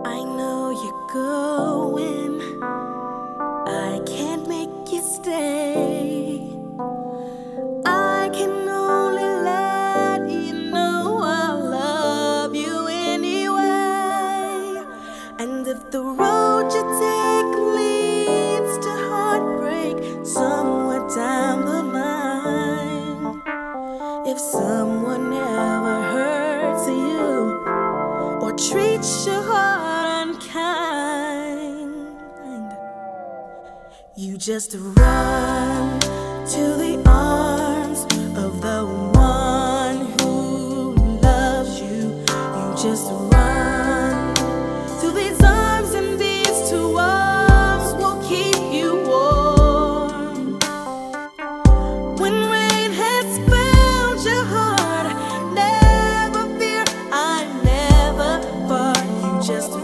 I know you're going, I can't make you stay. I can only let you know I love you anyway. And if the road you take leads to heartbreak somewhere down the line, if someone ever hurts you or treats you hard unkind, you just run to the arms of the one who loves you. You just run to these arms, and these two arms will keep you warm. When rain has found your heart, never fear, I never fought. You just